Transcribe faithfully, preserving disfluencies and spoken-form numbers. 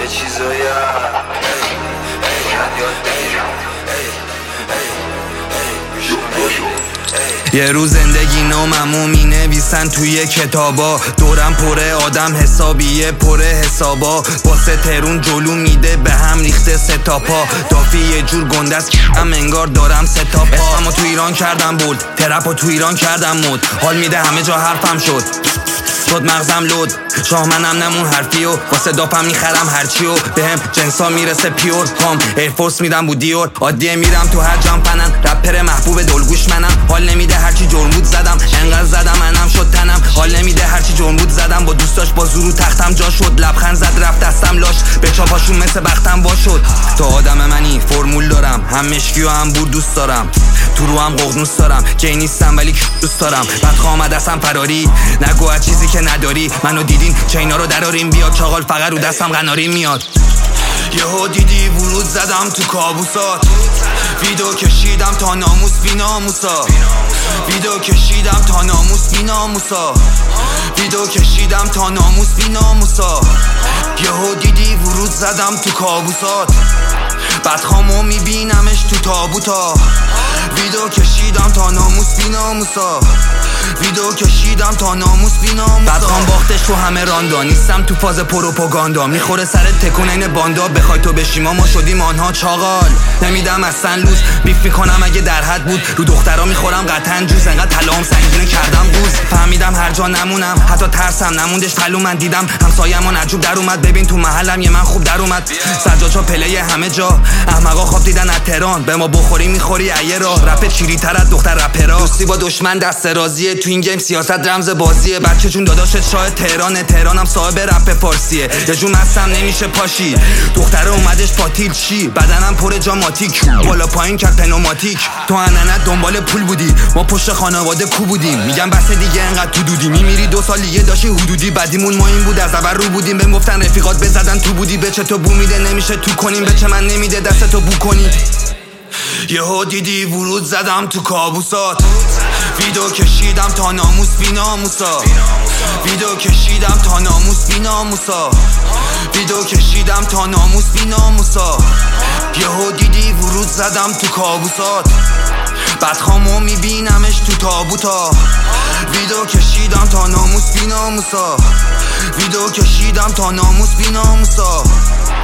چیزایی یه روز زندگی ناممو می نویسن توی کتابا، دورم پره آدم حسابیه پره حسابا، واسه ترون جلو میده به هم ریخته ستاپا، دافی یه جور گندست هم انگار دارم ستاپا. اسممو تو ایران کردم بولد، ترپو تو ایران کردم مود، حال میده همه جا حرفم شد شد مغزم لود، شاه منم نمون حرفی و واسه داپم میخرم هرچی و بهم جنسا میرسه پیور، هام ایرفورس میدم بودیور، عادیه میرم تو هر جام فنن، رپر محبوب دلگوش منم، حال نمیده هرچی جرمود زدم انقدر زدم منم شد تنم، حال نمیده هرچی جرمود زدم با دوستاش با زورو تختم جا شد، لبخند زد رفت دستم لاش به چاپاشون مثل بختم وا شد. تو آدم منی فرمول دارم، هم مشکی و هم بور دوست دارم، تو رو هم ققنوس دارم، کی نیستم ولی دوست دارم، بعد خامد هستم فراری نگو از چیزی که نداری، منو دیدین چینا رو دراریم بیاد چاغال فقط رو دستم قناری میاد. یهو دیدی ورود زدم تو کابوسات، ویدو کشیدم تا ناموس بی ناموسا، ویدو کشیدم تا ناموس بی ناموسا، ویدو کشیدم تا ناموس بی ناموسا. یهو دیدی ورود زدم تو کابوسات، بدخامو میبینمش تو تابوتا، ویدو کشیدم تا ناموس بی ناموسا، ویدو کشیدم تا ناموس بی ناموسا. بدخام باختش تو همه راندا، نیستم تو فاز پروپاگاندا، میخوره سر تکون این باندا، بخوای تو بشی ما ما شدیم آنها چاغال، نمیدم اصلا لوز، بیف میکنم اگه در حد بود، رو دخترا میخورم قطعا جوز، انقدر طلام سنگینه کردم قوز، فهمیدم هر جا نمونم حتی ترسم نموندش پلو، من دیدم همسایه‌مون عجوب در اومد، ببین تو محلم یه من خوب در اومد، سجاچا پلی همه جا، احمقا خواب دیدن از تهران، به ما بخوری میخوری ایه را، رپ چیری تر از دختر رپرا، دوستی با دشمن دست رازیه، تو این گیم سیاست رمز بازیه، بچه جون داداشت شاه تهرانه، تهرانم صاحب رپ فارسیه، یه جون مستم نمیشه پاشی، دختره اومدش پاتیل چی، بدنم پر جاماتیک، بالا پایین کرد پنوماتیک، تو اننت دنبال پول بودی ما پشت خانواده کو بودیم، میگم بس دیگه انقدر تو دودی، میمیری دو سال دیگه داشتی حدودی، بعدیمون ما این بود از اول رو بودیم، بهم گفتن رفیقات بزدن تو بودی، به چه تو بو میده نمیشه تو کنیم، به چه من نمیده دست تو بو کنی. یهو دیدی ورود زدم تو کابوسات، ویدو کشیدم تا ناموس بی ناموسا، ویدو کشیدم تا ناموس بی ناموسا، ویدو کشیدم تا ناموس بی ناموسا. یهو دیدی ورود زدم تو کابوسات، بدخامو میبینمش تو تابوتا، ویدو کشیدم تا ناموس بی ناموسا، ویدو کشیدم تا ناموس بی ناموسا.